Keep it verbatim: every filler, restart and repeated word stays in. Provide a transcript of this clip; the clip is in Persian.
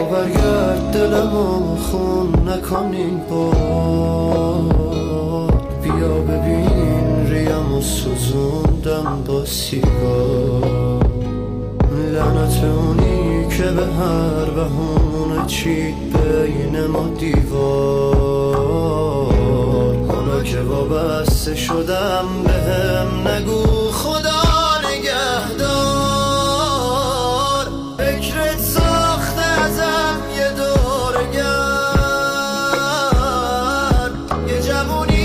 برگرد دلم و خون نکن این بار. بیا ببین ریم و سوزوندم با سیگار. لعنت به اونی که به هر بهونه چید بین ما دیوار. حالا که وابسته شدم بهم نگو